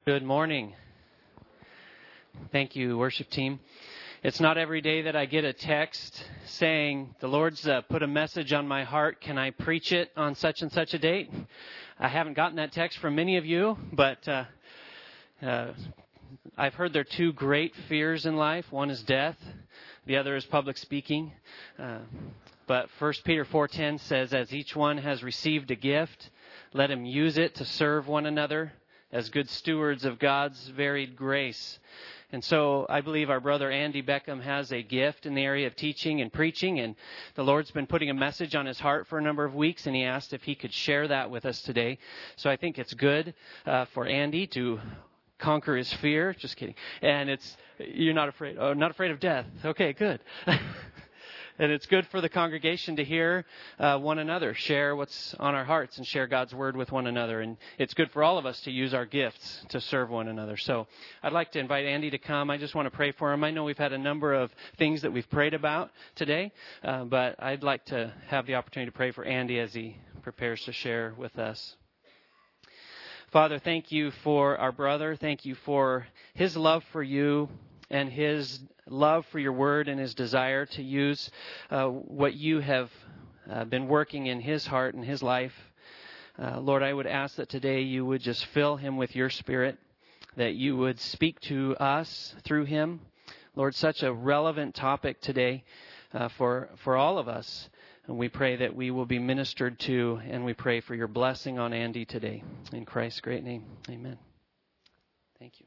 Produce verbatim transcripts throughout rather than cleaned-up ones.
Good morning. Thank you, worship team. It's not every day that I get a text saying, the Lord's uh, put a message on my heart. Can I preach it on such and such a date? I haven't gotten that text from many of you, but uh, uh, I've heard there are two great fears in life. One is death. The other is public speaking. Uh, but First Peter four ten says, as each one has received a gift, let him use it to serve one another as good stewards of God's varied grace. And so I believe our brother Andy Beckham has a gift in the area of teaching and preaching, and the Lord's been putting a message on his heart for a number of weeks, and he asked if he could share that with us today. So I think it's good uh, for Andy to conquer his fear. Just kidding. And it's, you're not afraid, oh, not afraid of death. Okay, good. And it's good for the congregation to hear uh, one another share what's on our hearts and share God's word with one another. And it's good for all of us to use our gifts to serve one another. So I'd like to invite Andy to come. I just want to pray for him. I know we've had a number of things that we've prayed about today, uh, but I'd like to have the opportunity to pray for Andy as he prepares to share with us. Father, thank you for our brother. Thank you for his love for you and his love for your word and his desire to use uh, what you have uh, been working in his heart and his life. Uh, Lord, I would ask that today you would just fill him with your spirit, that you would speak to us through him. Lord, such a relevant topic today uh, for, for all of us. And we pray that we will be ministered to, and we pray for your blessing on Andy today. In Christ's great name, amen. Thank you.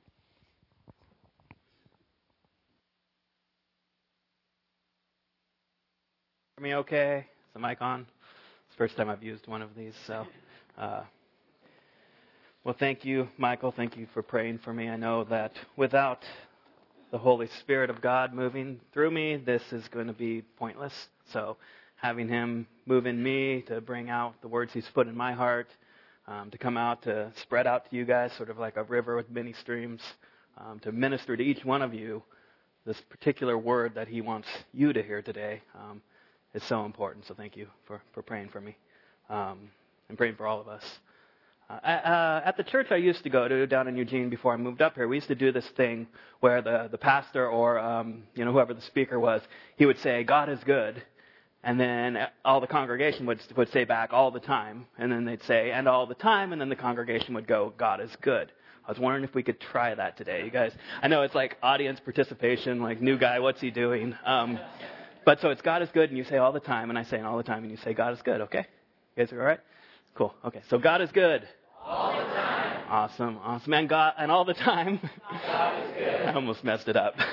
Me okay? Is the mic on? It's the first time I've used one of these, so uh, well, thank you, Michael. Thank you for praying for me. I know that without the Holy Spirit of God moving through me, this is going to be pointless. So having him move in me to bring out the words he's put in my heart, um, to come out, to spread out to you guys, sort of like a river with many streams, um, to minister to each one of you this particular word that he wants you to hear today. Um, It's so important, so thank you for, for praying for me um, and praying for all of us. Uh, uh, at the church I used to go to down in Eugene before I moved up here, we used to do this thing where the, the pastor or um, you know whoever the speaker was, he would say, God is good, and then all the congregation would, would say back all the time, and then they'd say, and all the time, and then the congregation would go, God is good. I was wondering if we could try that today, you guys. I know it's like audience participation, like new guy, what's he doing? Um But so it's God is good, and you say all the time, and I say it all the time, and you say God is good, okay? You guys are all right? Cool. Okay, so God is good. All the time. Awesome, awesome. And God, and all the time. God is good. I almost messed it up.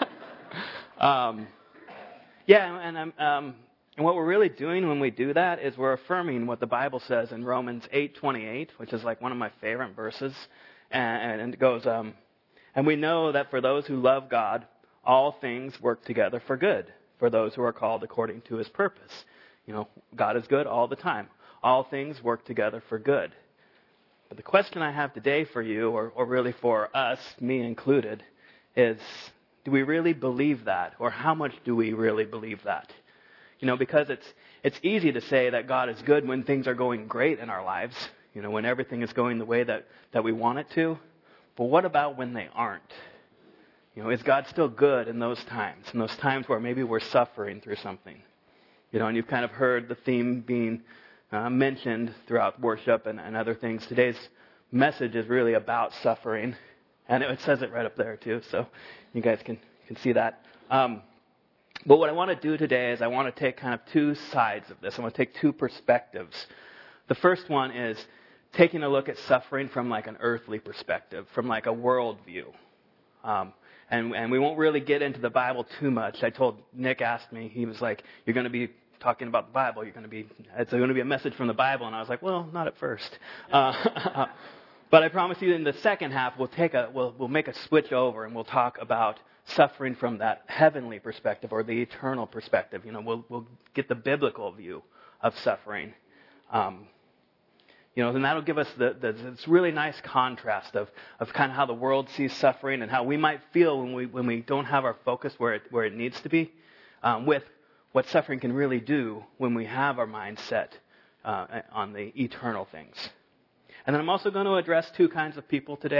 um, yeah, and um, um, and what we're really doing when we do that is we're affirming what the Bible says in Romans eight twenty-eight, which is like one of my favorite verses, and, and it goes, um, and we know that for those who love God, all things work together for good, for those who are called according to his purpose. You know, God is good all the time. All things work together for good. But the question I have today for you, or, or really for us, me included, is do we really believe that? Or how much do we really believe that? You know, because it's it's easy to say that God is good when things are going great in our lives. You know, when everything is going the way that, that we want it to. But what about when they aren't? You know, is God still good in those times, in those times where maybe we're suffering through something? You know, and you've kind of heard the theme being uh, mentioned throughout worship and, and other things. Today's message is really about suffering, and it says it right up there too, so you guys can, can see that. Um, but what I want to do today is I want to take kind of two sides of this. I want to take two perspectives. The first one is taking a look at suffering from like an earthly perspective, from like a worldview. Um, And, and we won't really get into the Bible too much. I told Nick asked me, he was like, you're going to be talking about the Bible. You're going to be, it's going to be a message from the Bible. And I was like, well, not at first. Uh, but I promise you in the second half, we'll take a, we'll, we'll make a switch over and we'll talk about suffering from that heavenly perspective or the eternal perspective. You know, we'll, we'll get the biblical view of suffering. Um, You know, and that'll give us the, the this really nice contrast of, of kind of how the world sees suffering and how we might feel when we when we don't have our focus where it where it needs to be, um, with what suffering can really do when we have our mind set uh, on the eternal things. And then I'm also going to address two kinds of people today.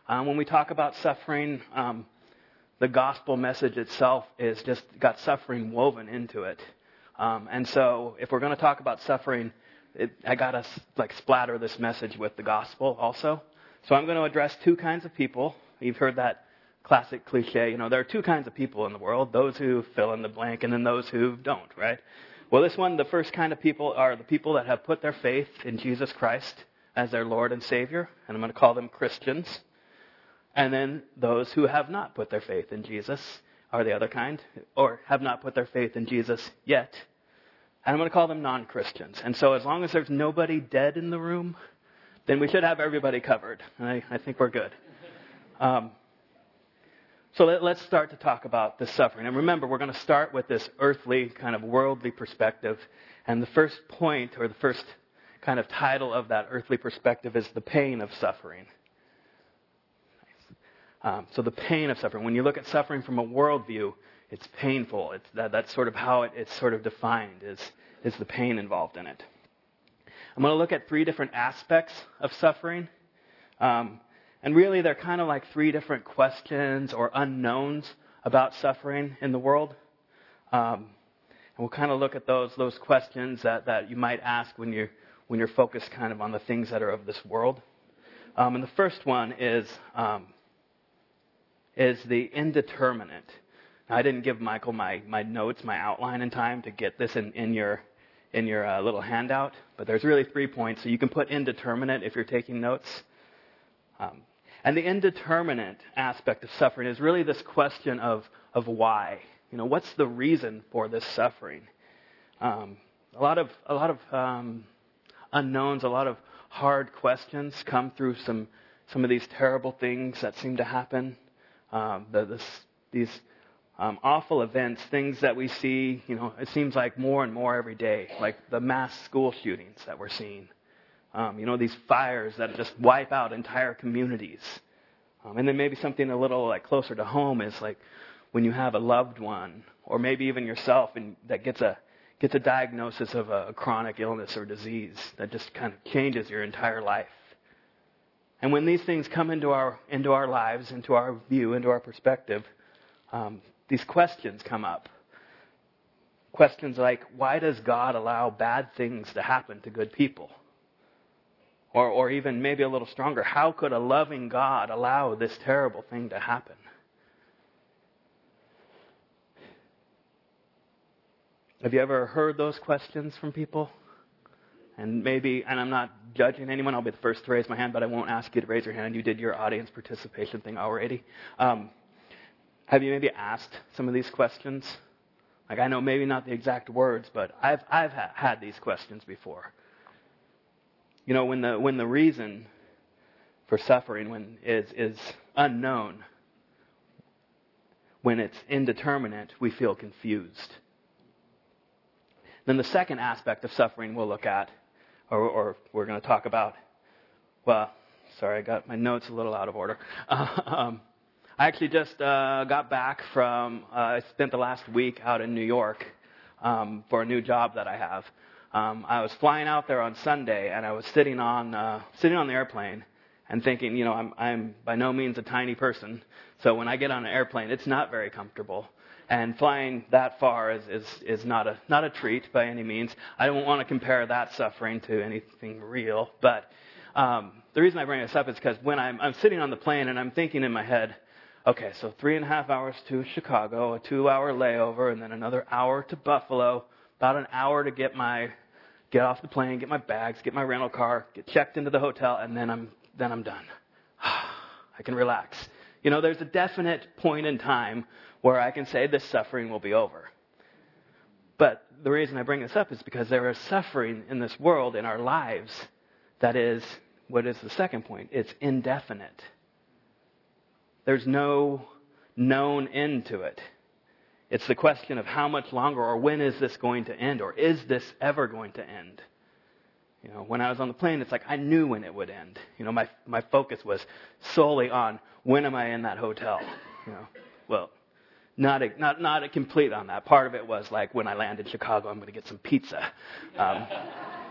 Um, when we talk about suffering, um, the gospel message itself is just got suffering woven into it. Um, and so if we're going to talk about suffering, it, I got to like splatter this message with the gospel also. So I'm going to address two kinds of people. You've heard that classic cliche, you know, there are two kinds of people in the world, those who fill in the blank and then those who don't, right? Well, this one, the first kind of people are the people that have put their faith in Jesus Christ as their Lord and Savior, and I'm going to call them Christians. And then those who have not put their faith in Jesus are the other kind, or have not put their faith in Jesus yet. And I'm going to call them non-Christians. And so as long as there's nobody dead in the room, then we should have everybody covered. And I, I think we're good. Um, so let, let's start to talk about the suffering. And remember, we're going to start with this earthly, kind of worldly perspective. And the first point, or the first kind of title of that earthly perspective is the pain of suffering. Um, so the pain of suffering. When you look at suffering from a worldview, it's painful. It's that, that's sort of how it, it's sort of defined, is, is the pain involved in it. I'm going to look at three different aspects of suffering. Um, and really, they're kind of like three different questions or unknowns about suffering in the world. Um, and we'll kind of look at those those questions that, that you might ask when you're, when you're focused kind of on the things that are of this world. Um, and the first one is... Um, is the indeterminate. Now, I didn't give Michael my, my notes, my outline in time to get this in, in your in your uh, little handout, but there's really three points. So you can put indeterminate if you're taking notes. Um, and the indeterminate aspect of suffering is really this question of, of why. You know, what's the reason for this suffering? Um, a lot of a lot of um, unknowns, a lot of hard questions come through some some of these terrible things that seem to happen. Um, the, this, these um, awful events, things that we see, you know, it seems like more and more every day, like the mass school shootings that we're seeing. Um, you know, these fires that just wipe out entire communities. Um, and then maybe something a little like closer to home is like when you have a loved one, or maybe even yourself, and that gets a gets a diagnosis of a, a chronic illness or disease that just kind of changes your entire life. And when these things come into our into our lives, into our view, into our perspective, um, these questions come up. Questions like, why does God allow bad things to happen to good people? Or, or even maybe a little stronger, how could a loving God allow this terrible thing to happen? Have you ever heard those questions from people? And maybe, and I'm not judging anyone, I'll be the first to raise my hand, but I won't ask you to raise your hand. You did your audience participation thing already. Um, have you maybe asked some of these questions? Like, I know maybe not the exact words, but I've I've ha- had these questions before. You know, when the when the reason for suffering when is is unknown, when it's indeterminate, we feel confused. Then the second aspect of suffering we'll look at, or, or we're going to talk about, well, sorry, I got my notes a little out of order. Uh, um, I actually just uh, got back from, uh, I spent the last week out in New York um, for a new job that I have. Um, I was flying out there on Sunday, and I was sitting on uh, sitting on the airplane and thinking, you know, I'm, I'm by no means a tiny person, so when I get on an airplane, it's not very comfortable. And flying that far is, is, is not a not a treat by any means. I don't want to compare that suffering to anything real. But um, the reason I bring this up is because when I'm, I'm sitting on the plane and I'm thinking in my head, okay, so three and a half hours to Chicago, a two-hour layover, and then another hour to Buffalo, about an hour to get my get off the plane, get my bags, get my rental car, get checked into the hotel, and then I'm then I'm done. I can relax. You know, there's a definite point in time where I can say this suffering will be over. But the reason I bring this up is because there is suffering in this world, in our lives, that is, what is the second point? It's indefinite. There's no known end to it. It's the question of how much longer, or when is this going to end, or is this ever going to end? You know, when I was on the plane, it's like I knew when it would end. You know, my my focus was solely on when am I in that hotel. You know, well, not a, not not a complete on that. Part of it was like when I land in Chicago, I'm going to get some pizza. Um,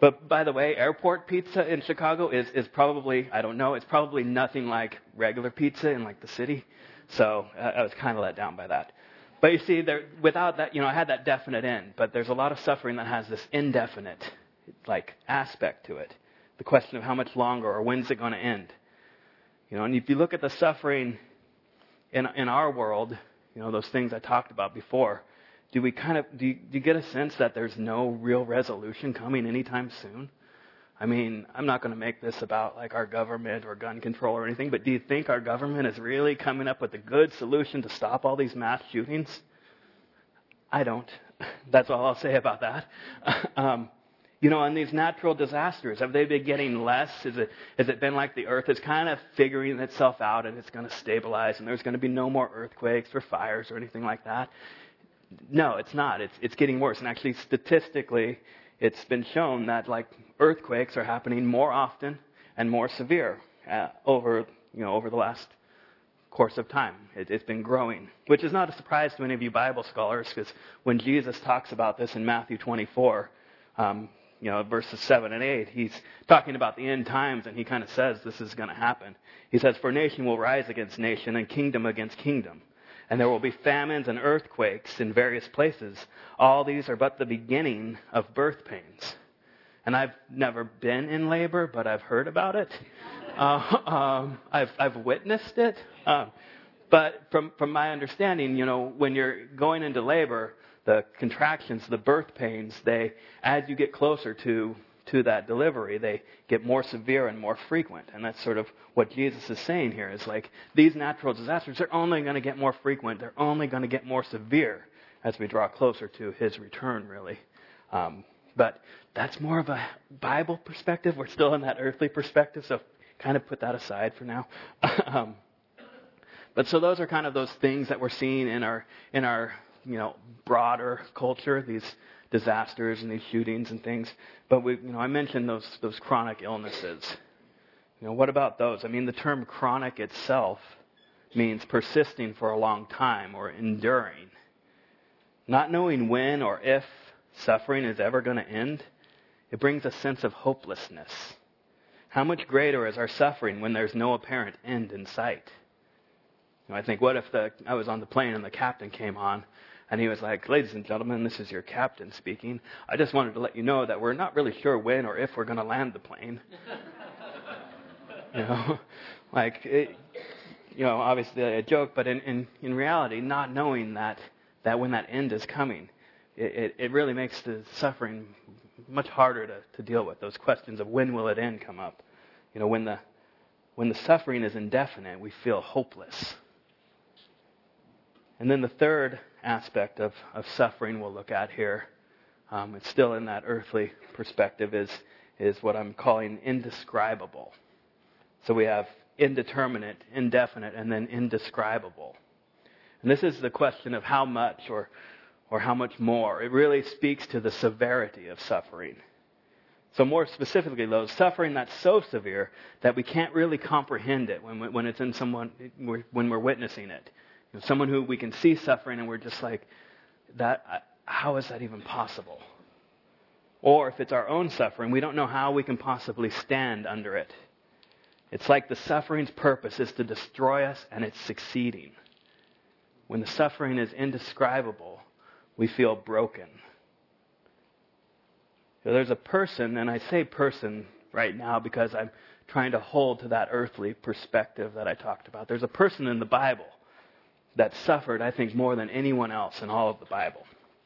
But by the way, airport pizza in Chicago is, is probably, I don't know, it's probably nothing like regular pizza in like the city. So uh, I was kind of let down by that. But you see, there, without that, you know, I had that definite end. But there's a lot of suffering that has this indefinite, like, aspect to it. The question of how much longer or when's it going to end. You know, and if you look at the suffering in in our world, you know, those things I talked about before, do we kind of, do you, do you get a sense that there's no real resolution coming anytime soon? I mean, I'm not going to make this about like our government or gun control or anything, but do you think our government is really coming up with a good solution to stop all these mass shootings? I don't. That's all I'll say about that. um, you know, and these natural disasters, have they been getting less? Is it, has it been like the earth is kind of figuring itself out and it's going to stabilize and there's going to be no more earthquakes or fires or anything like that? No, it's not. It's it's getting worse. And actually, statistically, it's been shown that like earthquakes are happening more often and more severe uh, over you know over the last course of time. It, it's been growing, which is not a surprise to any of you Bible scholars, because when Jesus talks about this in Matthew twenty-four, um, you know verses seven and eight, he's talking about the end times, and he kind of says this is going to happen. He says, "For nation will rise against nation, and kingdom against kingdom. And there will be famines and earthquakes in various places. All these are but the beginning of birth pains." And I've never been in labor, but I've heard about it. Uh, um, I've I've witnessed it. Uh, but from from my understanding, you know, when you're going into labor, the contractions, the birth pains, they, as you get closer to to that delivery, they get more severe and more frequent. And that's sort of what Jesus is saying here, is like these natural disasters are only going to get more frequent. They're only going to get more severe as we draw closer to his return, really. Um, but that's more of a Bible perspective. We're still in that earthly perspective, so kind of put that aside for now. um, but so those are kind of those things that we're seeing in our in our you know broader culture, these disasters and these shootings and things. But we, you know, I mentioned those those chronic illnesses. You know, what about those? I mean, the term chronic itself means persisting for a long time or enduring. Not knowing when or if suffering is ever going to end, it brings a sense of hopelessness. How much greater is our suffering when there's no apparent end in sight? You know, I think, what if the I was on the plane and the captain came on, and he was like, "Ladies and gentlemen, this is your captain speaking. I just wanted to let you know that we're not really sure when or if we're going to land the plane." you know, like, it, you know, obviously a joke, but in, in, in reality, not knowing that, that when that end is coming, it, it, it really makes the suffering much harder to, to deal with. Those questions of when will it end come up. You know, when the when the suffering is indefinite, we feel hopeless. And then the third aspect of, of suffering we'll look at here, um, it's still in that earthly perspective, is, is what I'm calling indescribable. So we have indeterminate, indefinite, and then indescribable. And this is the question of how much or, or how much more. It really speaks to the severity of suffering. So more specifically, though, suffering that's so severe that we can't really comprehend it when, when it's in someone, when we're witnessing it. You know, someone who we can see suffering and we're just like, that. How is that even possible? Or if it's our own suffering, we don't know how we can possibly stand under it. It's like the suffering's purpose is to destroy us, and it's succeeding. When the suffering is indescribable, we feel broken. So there's a person, and I say person right now because I'm trying to hold to that earthly perspective that I talked about. There's a person in the Bible that suffered, I think, more than anyone else in all of the Bible.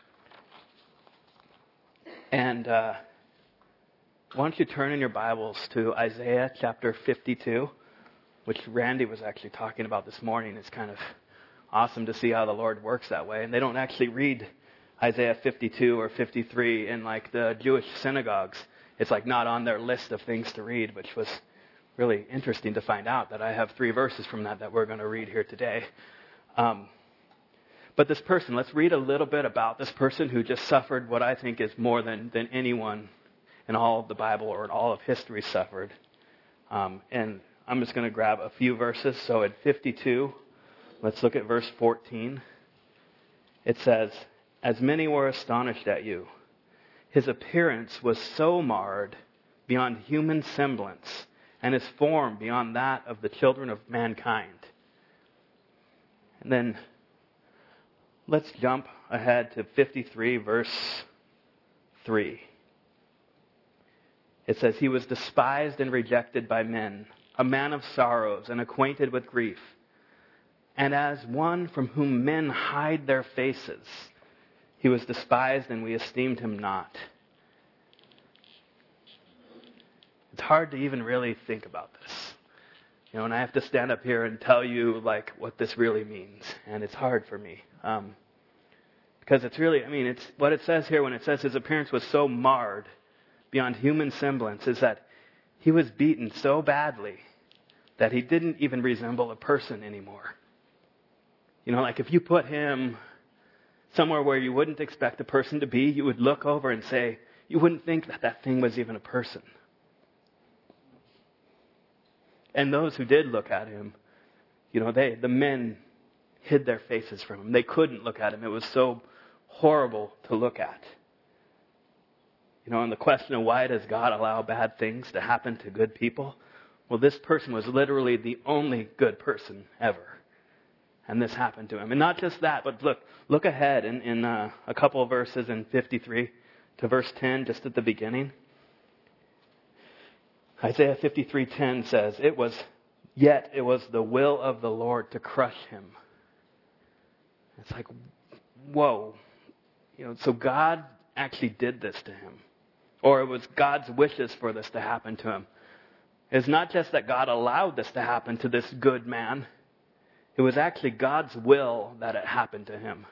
And uh, why don't you turn in your Bibles to Isaiah chapter fifty-two, which Randy was actually talking about this morning. It's kind of awesome to see how the Lord works that way. And they don't actually read Isaiah fifty-two or fifty-three in like the Jewish synagogues. It's like not on their list of things to read, which was really interesting to find out that I have three verses from that that we're going to read here today. Um, but this person, let's read a little bit about this person who just suffered what I think is more than, than anyone in all of the Bible or in all of history suffered. Um, and I'm just going to grab a few verses. So at fifty-two, let's look at verse fourteen. It says, "As many were astonished at you, his appearance was so marred beyond human semblance, and his form beyond that of the children of mankind. And then let's jump ahead to fifty-three, verse three. It says, he was despised and rejected by men, a man of sorrows and acquainted with grief. And as one from whom men hide their faces, he was despised and we esteemed him not. It's hard to even really think about this. You know, and I have to stand up here and tell you, like, what this really means. And it's hard for me. Um, because it's really, I mean, it's what it says here when it says his appearance was so marred beyond human semblance is that he was beaten so badly that he didn't even resemble a person anymore. You know, like if you put him somewhere where you wouldn't expect a person to be, you would look over and say, you wouldn't think that that thing was even a person. And those who did look at him, you know, they, the men hid their faces from him. They couldn't look at him. It was so horrible to look at. You know, and the question of why does God allow bad things to happen to good people? Well, this person was literally the only good person ever. And this happened to him. And not just that, but look, look ahead in, in uh, a couple of verses in fifty-three to verse ten, just at the beginning. Isaiah fifty-three ten says, "It was, yet it was the will of the Lord to crush him." It's like, whoa. You know, so God actually did this to him. Or it was God's wishes for this to happen to him. It's not just that God allowed this to happen to this good man. It was actually God's will that it happened to him.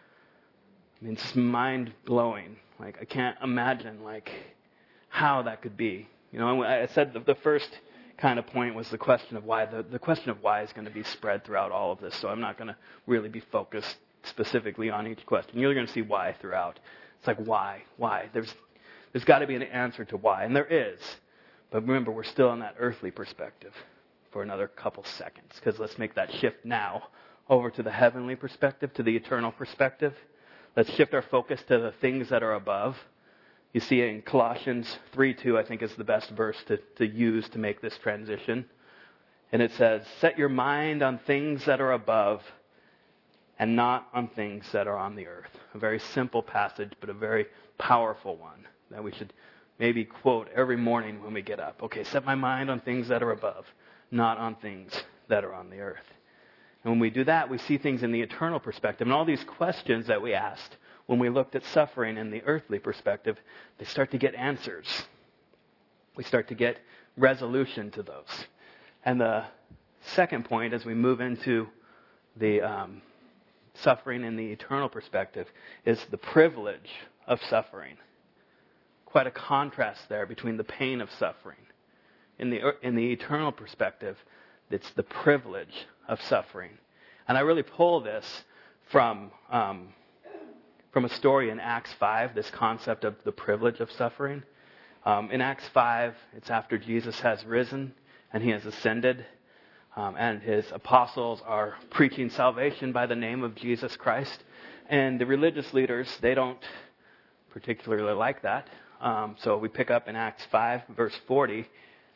I mean, it's mind-blowing. Like, I can't imagine, like, how that could be. You know, I said the, the first kind of point was the question of why. The, the question of why is going to be spread throughout all of this, so I'm not going to really be focused specifically on each question. You're going to see why throughout. It's like, why? Why? There's, there's got to be an answer to why, and there is. But remember, we're still in that earthly perspective for another couple seconds, because let's make that shift now over to the heavenly perspective, to the eternal perspective. Let's shift our focus to the things that are above. You see in Colossians three two, I think is the best verse to, to use to make this transition. And it says, "Set your mind on things that are above and not on things that are on the earth." A very simple passage, but a very powerful one that we should maybe quote every morning when we get up. Okay, set my mind on things that are above, not on things that are on the earth. And when we do that, we see things in the eternal perspective. And all these questions that we asked when we looked at suffering in the earthly perspective, they start to get answers. We start to get resolution to those. And the second point, as we move into the um, suffering in the eternal perspective, is the privilege of suffering. Quite a contrast there between the pain of suffering. In the in the eternal perspective, it's the privilege of suffering. And I really pull this from um, from a story in Acts five, this concept of the privilege of suffering. Um, in Acts five, it's after Jesus has risen and he has ascended, um, and his apostles are preaching salvation by the name of Jesus Christ. And the religious leaders, they don't particularly like that. Um, so we pick up in Acts five, verse forty.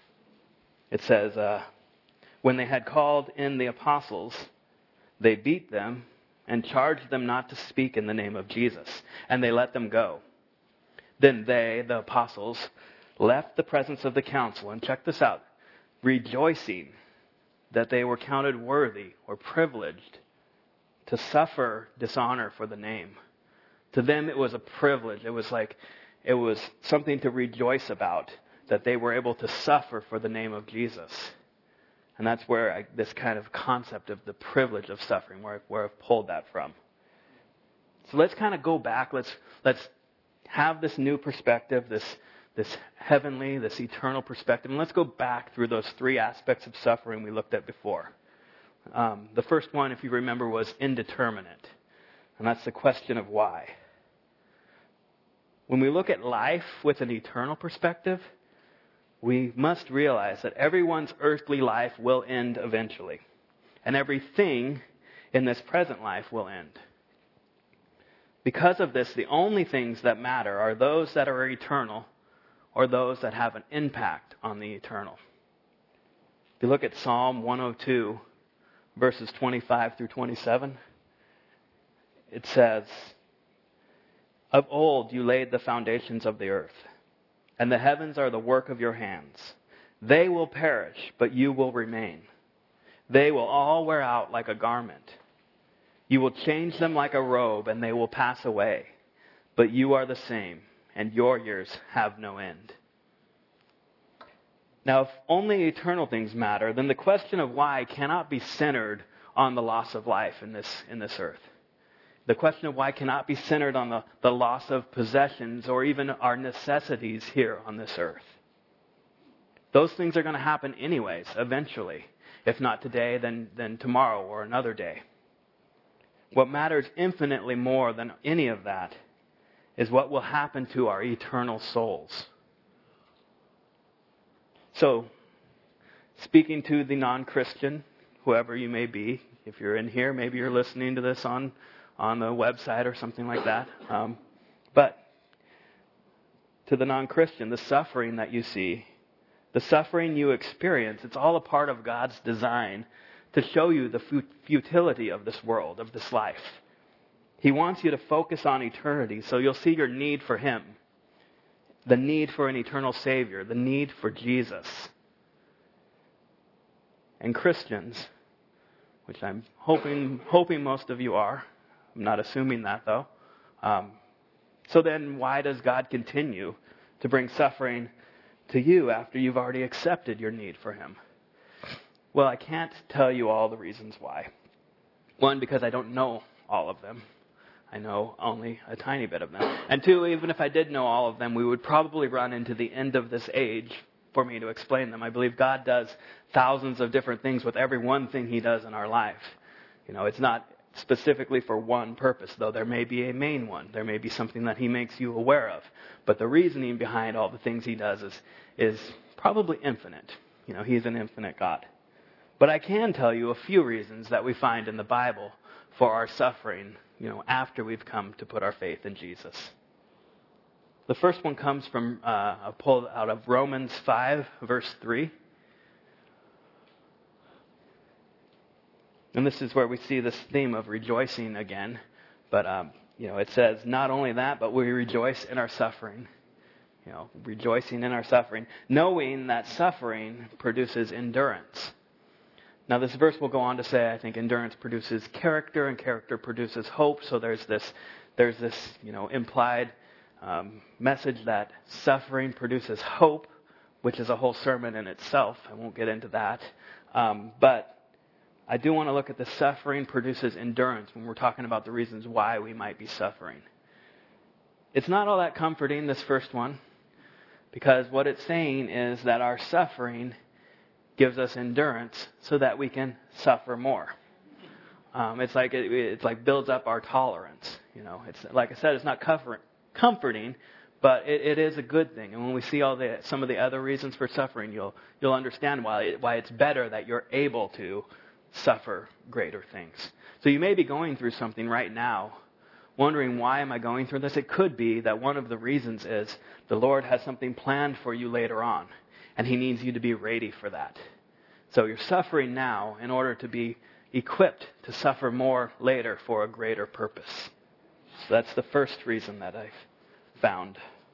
It says, uh, "When they had called in the apostles, they beat them and charged them not to speak in the name of Jesus, and they let them go. Then they, the apostles, left the presence of the council," and check this out, "rejoicing that they were counted worthy or privileged to suffer dishonor for the name." To them, it was a privilege. It was like, it was something to rejoice about, that they were able to suffer for the name of Jesus. And that's where I, this kind of concept of the privilege of suffering, where, where I've pulled that from. So let's kind of go back. Let's let's have this new perspective, this this heavenly, this eternal perspective. And let's go back through those three aspects of suffering we looked at before. Um, the first one, if you remember, was indeterminate. And that's the question of why. When we look at life with an eternal perspective, we must realize that everyone's earthly life will end eventually. And everything in this present life will end. Because of this, the only things that matter are those that are eternal or those that have an impact on the eternal. If you look at Psalm one oh two, verses twenty-five through twenty-seven, it says, "Of old you laid the foundations of the earth, and the heavens are the work of your hands. They will perish, but you will remain. They will all wear out like a garment. You will change them like a robe, and they will pass away. But you are the same, and your years have no end." Now, if only eternal things matter, then the question of why cannot be centered on the loss of life in this, in this earth. The question of why cannot be centered on the, the loss of possessions or even our necessities here on this earth. Those things are going to happen anyways, eventually. If not today, then, then tomorrow or another day. What matters infinitely more than any of that is what will happen to our eternal souls. So, speaking to the non-Christian, whoever you may be, if you're in here, maybe you're listening to this on, on the website or something like that. Um, but to the non-Christian, the suffering that you see, the suffering you experience, it's all a part of God's design to show you the futility of this world, of this life. He wants you to focus on eternity, so you'll see your need for Him. The need for an eternal Savior, the need for Jesus. And Christians, which I'm hoping hoping most of you are, I'm not assuming that though. Um, so then why does God continue to bring suffering to you after you've already accepted your need for Him? Well, I can't tell you all the reasons why. One, because I don't know all of them. I know only a tiny bit of them. And two, even if I did know all of them, we would probably run into the end of this age for me to explain them. I believe God does thousands of different things with every one thing He does in our life. You know, it's not specifically for one purpose, though there may be a main one. There may be something that He makes you aware of. But the reasoning behind all the things He does is, is probably infinite. You know, He's an infinite God. But I can tell you a few reasons that we find in the Bible for our suffering, you know, after we've come to put our faith in Jesus. The first one comes from, uh, I pulled out of Romans five, verse three. And this is where we see this theme of rejoicing again. But, um, you know, it says, not only that, but we rejoice in our suffering. You know, rejoicing in our suffering, knowing that suffering produces endurance. Now, this verse will go on to say, I think, endurance produces character, and character produces hope. So there's this, there's this, you know, implied um, message that suffering produces hope, which is a whole sermon in itself. I won't get into that. Um, but I do want to look at the suffering produces endurance when we're talking about the reasons why we might be suffering. It's not all that comforting, this first one, because what it's saying is that our suffering gives us endurance so that we can suffer more. Um, it's like it, it's like builds up our tolerance. You know, it's like I said, it's not comfort, comforting, but it, it is a good thing. And when we see all the some of the other reasons for suffering, you'll you'll understand why it, why it's better that you're able to suffer greater things. So you may be going through something right now, wondering why am I going through this? It could be that one of the reasons is the Lord has something planned for you later on. And He needs you to be ready for that. So you're suffering now in order to be equipped to suffer more later for a greater purpose. So that's the first reason that I've found.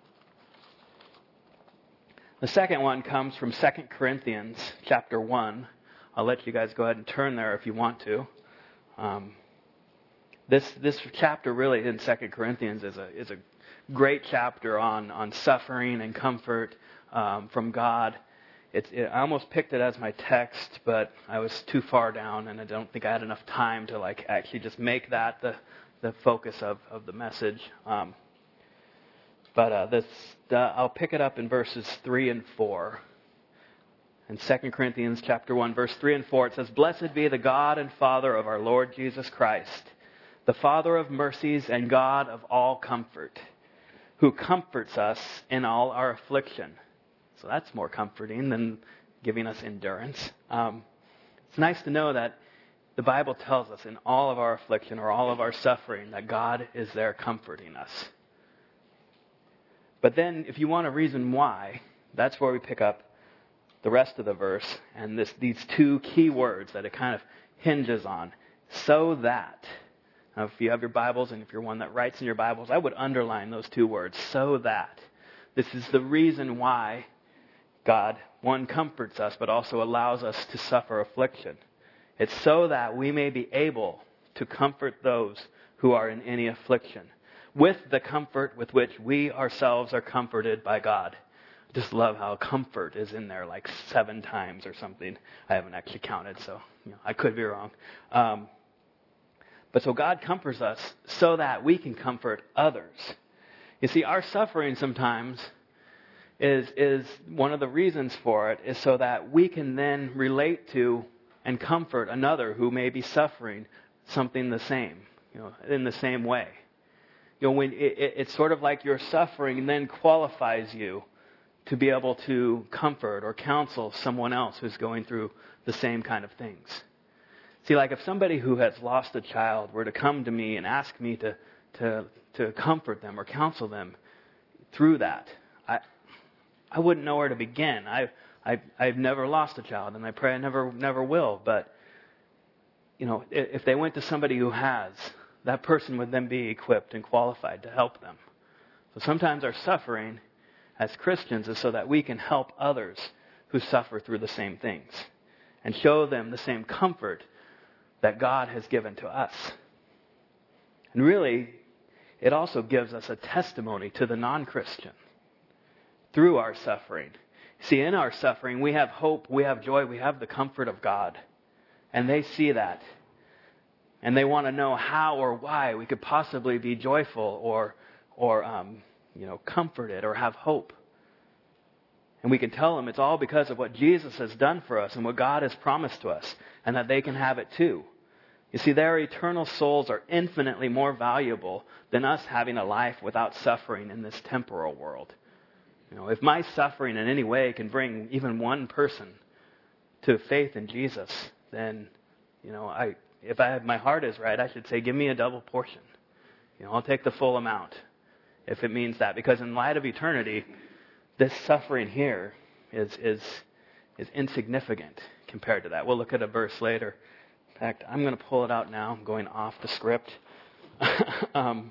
The second one comes from Second Corinthians chapter one. I'll let you guys go ahead and turn there if you want to. Um, this this chapter really in Second Corinthians is a is a great chapter on on suffering and comfort Um, from God. It's, it, I almost picked it as my text, but I was too far down, and I don't think I had enough time to like actually just make that the the focus of, of the message. Um, but uh, this the, I'll pick it up in verses three and four. In Second Corinthians chapter one, verse three and four, it says, "Blessed be the God and Father of our Lord Jesus Christ, the Father of mercies and God of all comfort, who comforts us in all our affliction." So that's more comforting than giving us endurance. Um, it's nice to know that the Bible tells us in all of our affliction or all of our suffering that God is there comforting us. But then if you want a reason why, that's where we pick up the rest of the verse and this, these two key words that it kind of hinges on. So that. Now, if you have your Bibles and if you're one that writes in your Bibles, I would underline those two words. So that. This is the reason why God, one, comforts us, but also allows us to suffer affliction. It's so that we may be able to comfort those who are in any affliction with the comfort with which we ourselves are comforted by God. I just love how comfort is in there like seven times or something. I haven't actually counted, so you know, I could be wrong. Um, but so God comforts us so that we can comfort others. You see, our suffering sometimes is is one of the reasons for it is so that we can then relate to and comfort another who may be suffering something the same, you know, in the same way. You know, when it, it, it's sort of like your suffering then qualifies you to be able to comfort or counsel someone else who's going through the same kind of things. See, like if somebody who has lost a child were to come to me and ask me to to to comfort them or counsel them through that, I I wouldn't know where to begin. I I I've never lost a child, and I pray I never never will. But you know, if they went to somebody who has, that person would then be equipped and qualified to help them. So sometimes our suffering as Christians is so that we can help others who suffer through the same things and show them the same comfort that God has given to us. And really, it also gives us a testimony to the non-Christian through our suffering. See, in our suffering, we have hope, we have joy, we have the comfort of God. And they see that. And they want to know how or why we could possibly be joyful or, or um, you know, comforted or have hope. And we can tell them it's all because of what Jesus has done for us and what God has promised to us, and that they can have it too. You see, their eternal souls are infinitely more valuable than us having a life without suffering in this temporal world. You know, if my suffering in any way can bring even one person to faith in Jesus, then, you know, I if I have my heart is right, I should say, give me a double portion. You know, I'll take the full amount if it means that. Because in light of eternity, this suffering here is is is insignificant compared to that. We'll look at a verse later. In fact, I'm going to pull it out now. I'm going off the script. um,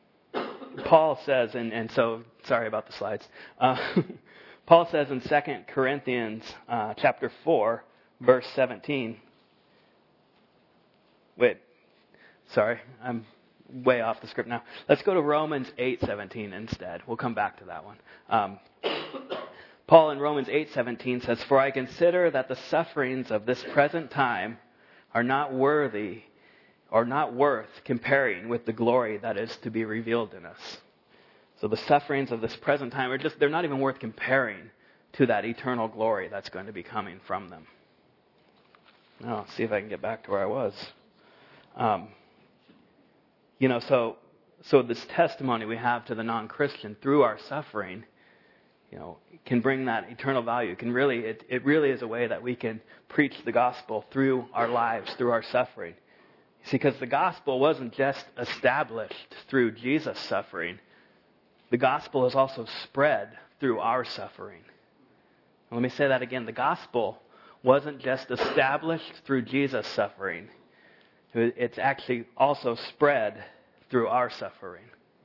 Paul says, and, and so, sorry about the slides. Uh, Paul says in Second Corinthians uh, chapter four, verse seventeen. Wait, sorry, I'm way off the script now. Let's go to Romans eight seventeen instead. We'll come back to that one. Um, Paul in Romans eight seventeen says, "For I consider that the sufferings of this present time are not worthy or not worth comparing with the glory that is to be revealed in us." So the sufferings of this present time are just, they're not even worth comparing to that eternal glory that's going to be coming from them. Now, let's see if I can get back to where I was. Um, you know, so so this testimony we have to the non-Christian through our suffering, you know, can bring that eternal value. It can really, it, it really is a way that we can preach the gospel through our lives, through our suffering. See, because the gospel wasn't just established through Jesus' suffering. The gospel is also spread through our suffering. Let me say that again. The gospel wasn't just established through Jesus' suffering. It's actually also spread through our suffering.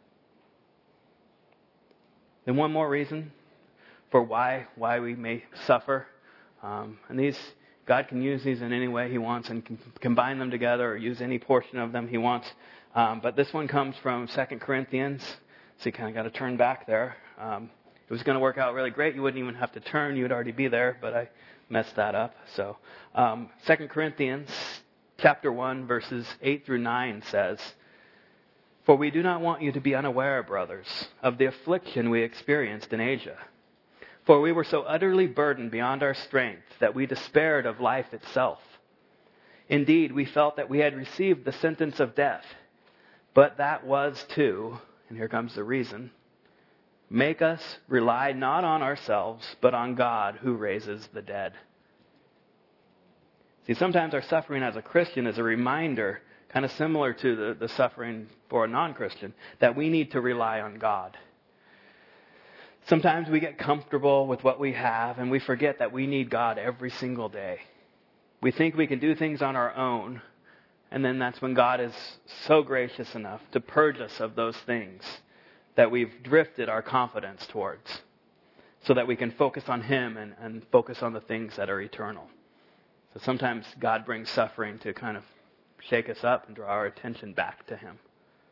And one more reason for why why we may suffer. Um, and these, God can use these in any way He wants and can combine them together or use any portion of them He wants. Um, but this one comes from Second Corinthians. So you kind of got to turn back there. Um, it was going to work out really great. You wouldn't even have to turn. You would already be there. But I messed that up. So um, Second Corinthians chapter one, verses eight through nine says, "For we do not want you to be unaware, brothers, of the affliction we experienced in Asia. For we were so utterly burdened beyond our strength that we despaired of life itself. Indeed, we felt that we had received the sentence of death. But that was to," and here comes the reason, "make us rely not on ourselves, but on God who raises the dead." See, sometimes our suffering as a Christian is a reminder, kind of similar to the, the suffering for a non-Christian, that we need to rely on God. Sometimes we get comfortable with what we have and we forget that we need God every single day. We think we can do things on our own, and then that's when God is so gracious enough to purge us of those things that we've drifted our confidence towards, so that we can focus on Him and, and focus on the things that are eternal. So sometimes God brings suffering to kind of shake us up and draw our attention back to Him.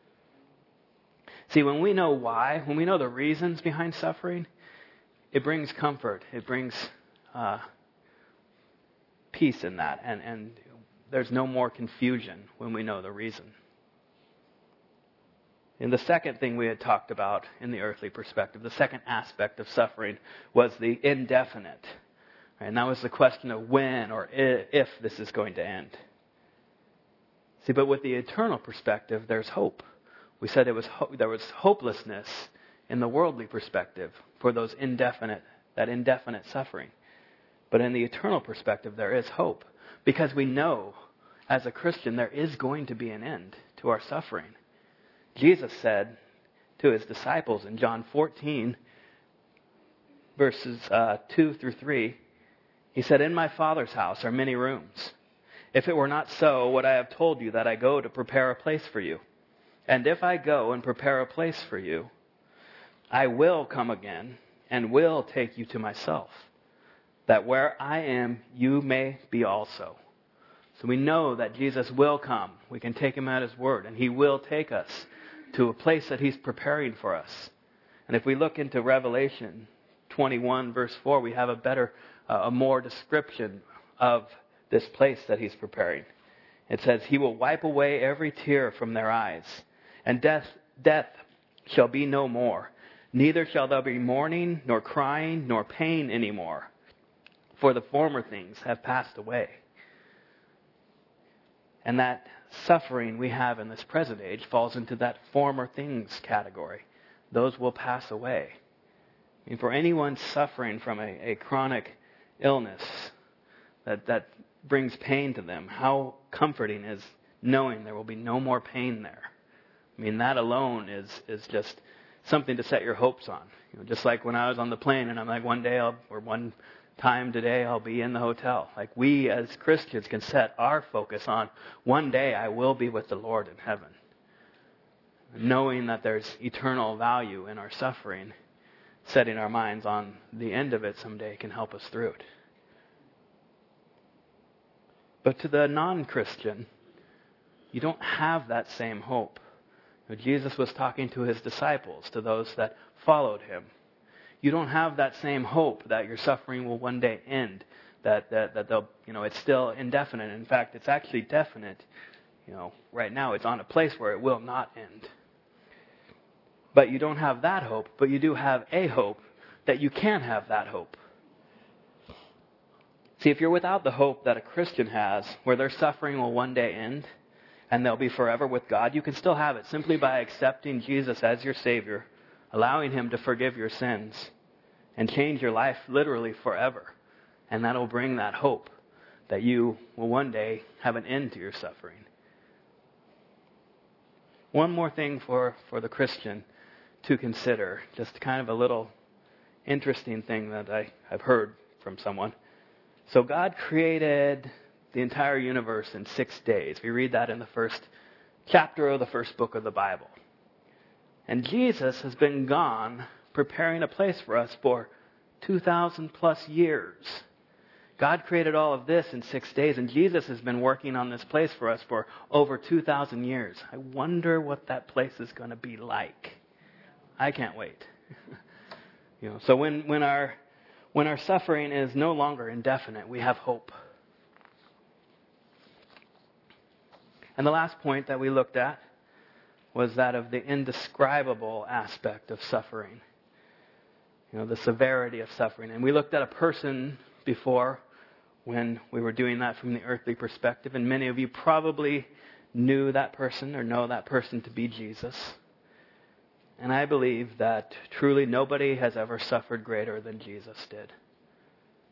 See, when we know why, when we know the reasons behind suffering, it brings comfort. It brings uh, peace in that. And, and there's no more confusion when we know the reason. And the second thing we had talked about in the earthly perspective, the second aspect of suffering, was the indefinite. And that was the question of when or if this is going to end. See, but with the eternal perspective, there's hope. We said it was ho- there was hopelessness in the worldly perspective for those indefinite, that indefinite suffering. But in the eternal perspective, there is hope. Because we know, as a Christian, there is going to be an end to our suffering. Jesus said to His disciples in John fourteen, verses uh, two through three, He said, "In my Father's house are many rooms. If it were not so, would I have told you that I go to prepare a place for you? And if I go and prepare a place for you, I will come again and will take you to myself, that where I am, you may be also." So we know that Jesus will come. We can take Him at His word, and He will take us to a place that He's preparing for us. And if we look into Revelation twenty-one, verse four, we have a better, uh, a more description of this place that He's preparing. It says, "He will wipe away every tear from their eyes, and death, death shall be no more. Neither shall there be mourning, nor crying, nor pain anymore. For the former things have passed away." And that suffering we have in this present age falls into that former things category. Those will pass away. I mean, for anyone suffering from a, a chronic illness that, that brings pain to them, how comforting is knowing there will be no more pain there. I mean, that alone is is just something to set your hopes on. You know, just like when I was on the plane and I'm like, one day I'll, or one time today I'll be in the hotel. Like, we as Christians can set our focus on one day I will be with the Lord in heaven. Knowing that there's eternal value in our suffering, setting our minds on the end of it someday can help us through it. But to the non-Christian, you don't have that same hope. Jesus was talking to His disciples, to those that followed Him. You don't have that same hope that your suffering will one day end, that that that they'll, you know, it's still indefinite. In fact, it's actually definite. You know, right now it's on a place where it will not end. But you don't have that hope, but you do have a hope that you can have that hope. See, if you're without the hope that a Christian has, where their suffering will one day end, and they'll be forever with God, you can still have it simply by accepting Jesus as your Savior, allowing Him to forgive your sins, and change your life literally forever. And that'll bring that hope that you will one day have an end to your suffering. One more thing for, for the Christian to consider, just kind of a little interesting thing that I, I've heard from someone. So God created the entire universe in six days. We read that in the first chapter of the first book of the Bible. And Jesus has been gone preparing a place for us for two thousand plus years. God created all of this in six days, and Jesus has been working on this place for us for over two thousand years. I wonder what that place is going to be like. I can't wait. you know, so when, when our when our suffering is no longer indefinite, we have hope. And the last point that we looked at was that of the indescribable aspect of suffering. You know, the severity of suffering. And we looked at a person before when we were doing that from the earthly perspective. And many of you probably knew that person or know that person to be Jesus. And I believe that truly nobody has ever suffered greater than Jesus did.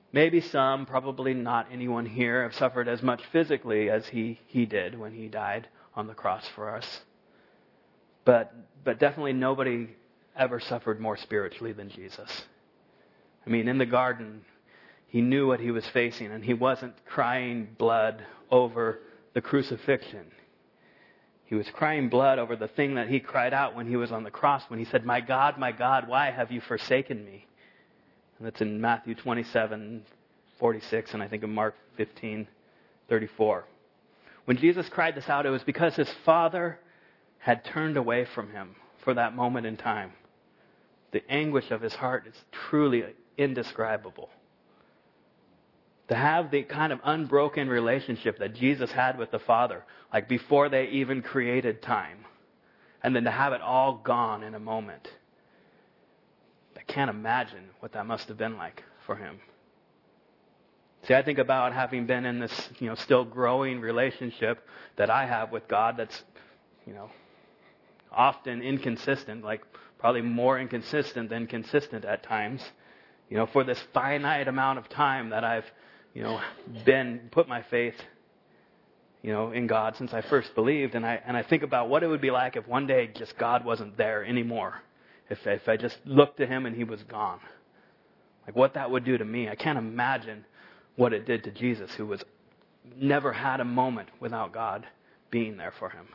Maybe some, probably not anyone here, have suffered as much physically as he, he did when he died on the cross for us. But, but definitely nobody ever suffered more spiritually than Jesus. I mean, in the garden, he knew what he was facing, and he wasn't crying blood over the crucifixion. He was crying blood over the thing that he cried out when he was on the cross, when he said, "My God, my God, why have you forsaken me?" And that's in Matthew twenty-seven forty-six, and I think in Mark fifteen thirty-four. When Jesus cried this out, it was because his Father had turned away from him for that moment in time. The anguish of his heart is truly indescribable. To have the kind of unbroken relationship that Jesus had with the Father, like before they even created time, and then to have it all gone in a moment. I can't imagine what that must have been like for him. See, I think about having been in this, you know, still growing relationship that I have with God that's, you know, often inconsistent, like probably more inconsistent than consistent at times. You know, for this finite amount of time that I've, you know, been, put my faith, you know, in God since I first believed. And I, and I think about what it would be like if one day just God wasn't there anymore. If, if I just looked to him and he was gone. Like what that would do to me. I can't imagine what it did to Jesus, who was never had a moment without God being there for him.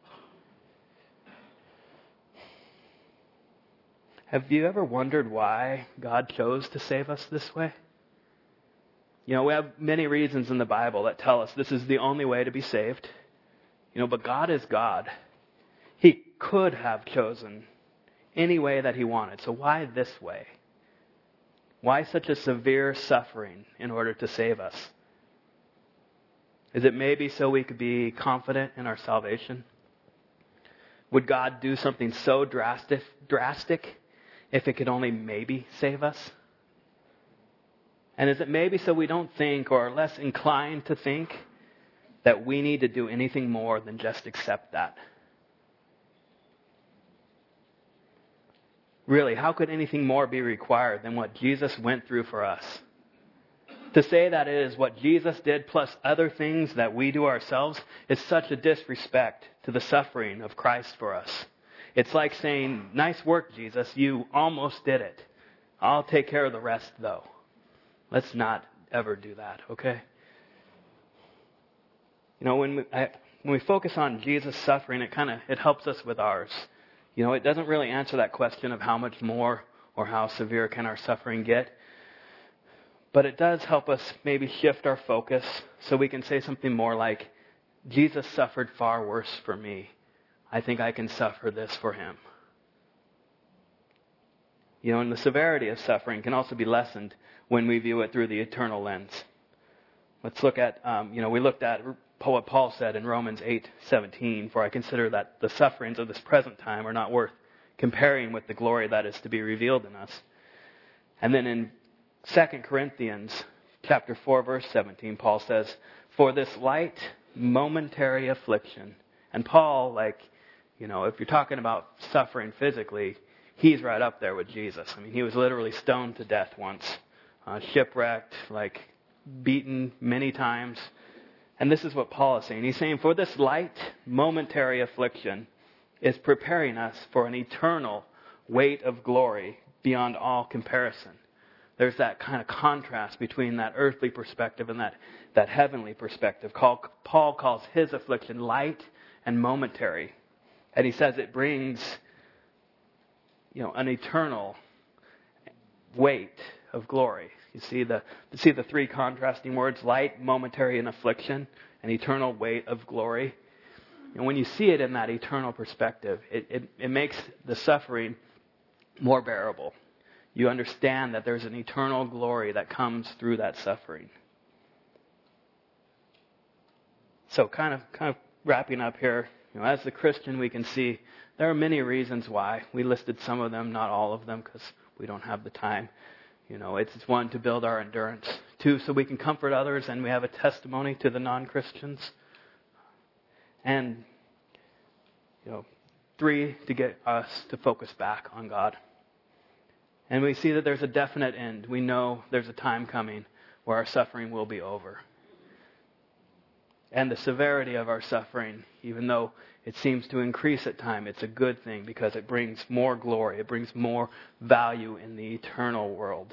Have you ever wondered why God chose to save us this way? You know, we have many reasons in the Bible that tell us this is the only way to be saved. You know, but God is God. He could have chosen any way that he wanted. So why this way? Why such a severe suffering in order to save us? Is it maybe so we could be confident in our salvation? Would God do something so drastic, drastic if it could only maybe save us? And is it maybe so we don't think, or are less inclined to think, that we need to do anything more than just accept that? Really, how could anything more be required than what Jesus went through for us? To say that it is what Jesus did plus other things that we do ourselves is such a disrespect to the suffering of Christ for us. It's like saying, "Nice work, Jesus. You almost did it. I'll take care of the rest, though." Let's not ever do that, okay? You know, when we, I, when we focus on Jesus' suffering, it kind of it helps us with ours. You know, it doesn't really answer that question of how much more or how severe can our suffering get. But it does help us maybe shift our focus so we can say something more like, Jesus suffered far worse for me. I think I can suffer this for him. You know, and the severity of suffering can also be lessened when we view it through the eternal lens. Let's look at, um, you know, we looked at what Paul said in Romans eight seventeen, "For I consider that the sufferings of this present time are not worth comparing with the glory that is to be revealed in us." And then in Second Corinthians chapter four, verse seventeen, Paul says, "For this light momentary affliction." And Paul, like, you know, if you're talking about suffering physically, he's right up there with Jesus. I mean, he was literally stoned to death once, uh, shipwrecked, like beaten many times. And this is what Paul is saying. He's saying, for this light momentary affliction is preparing us for an eternal weight of glory beyond all comparison. There's that kind of contrast between that earthly perspective and that, that heavenly perspective. Paul calls his affliction light and momentary. And he says it brings, you know, an eternal weight of glory. You see the you see the three contrasting words: light, momentary, and affliction, an eternal weight of glory. And when you see it in that eternal perspective, it, it, it makes the suffering more bearable. You understand that there's an eternal glory that comes through that suffering. So kind of kind of wrapping up here, you know, as the Christian, we can see there are many reasons why. We listed some of them, not all of them, because we don't have the time. You know, it's one, to build our endurance. Two, so we can comfort others and we have a testimony to the non-Christians. And, you know, three, to get us to focus back on God. And we see that there's a definite end. We know there's a time coming where our suffering will be over. And the severity of our suffering, even though it seems to increase at time, it's a good thing because it brings more glory. It brings more value in the eternal world.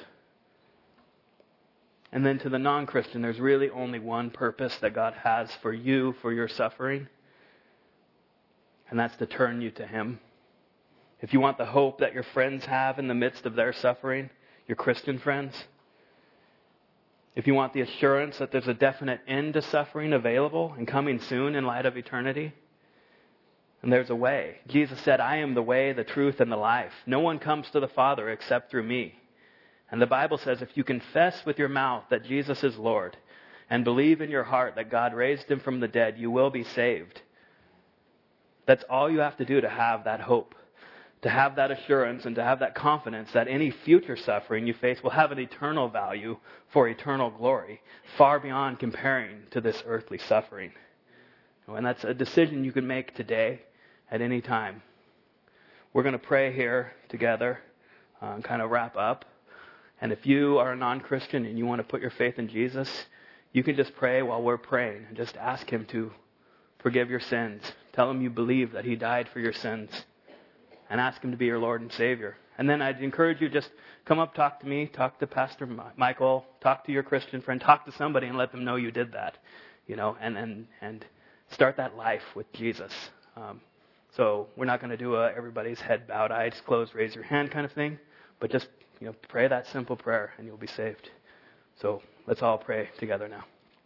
And then to the non-Christian, there's really only one purpose that God has for you, for your suffering. And that's to turn you to Him. If you want the hope that your friends have in the midst of their suffering, your Christian friends, if you want the assurance that there's a definite end to suffering available and coming soon in light of eternity, and there's a way. Jesus said, I am the way, the truth, and the life. No one comes to the Father except through me. And the Bible says if you confess with your mouth that Jesus is Lord and believe in your heart that God raised Him from the dead, you will be saved. That's all you have to do to have that hope, to have that assurance, and to have that confidence that any future suffering you face will have an eternal value for eternal glory, far beyond comparing to this earthly suffering. And that's a decision you can make today at any time. We're going to pray here together uh, and kind of wrap up. And if you are a non-Christian and you want to put your faith in Jesus, you can just pray while we're praying and just ask Him to forgive your sins. Tell Him you believe that He died for your sins and ask Him to be your Lord and Savior. And then I'd encourage you just come up, talk to me, talk to Pastor Michael, talk to your Christian friend, talk to somebody and let them know you did that, you know, and, and, and start that life with Jesus. Um, so we're not going to do a everybody's head bowed, eyes closed, raise your hand kind of thing, but just You know, pray that simple prayer and you'll be saved. So let's all pray together now.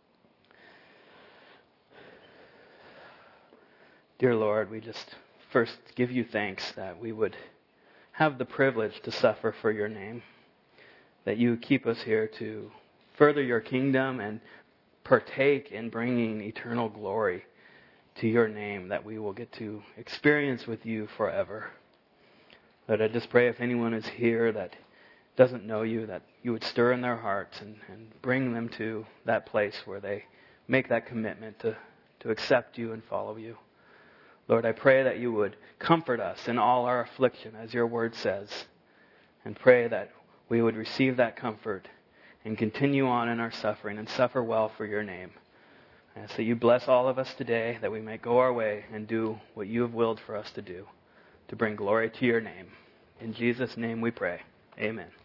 Dear Lord, we just first give you thanks that we would have the privilege to suffer for your name, that you keep us here to further your kingdom and partake in bringing eternal glory to your name that we will get to experience with you forever. Lord, I just pray if anyone is here that doesn't know you, that you would stir in their hearts and, and bring them to that place where they make that commitment to, to accept you and follow you. Lord, I pray that you would comfort us in all our affliction, as your word says, and pray that we would receive that comfort and continue on in our suffering and suffer well for your name. I ask that you bless all of us today, that we may go our way and do what you have willed for us to do, to bring glory to your name. In Jesus' name we pray. Amen.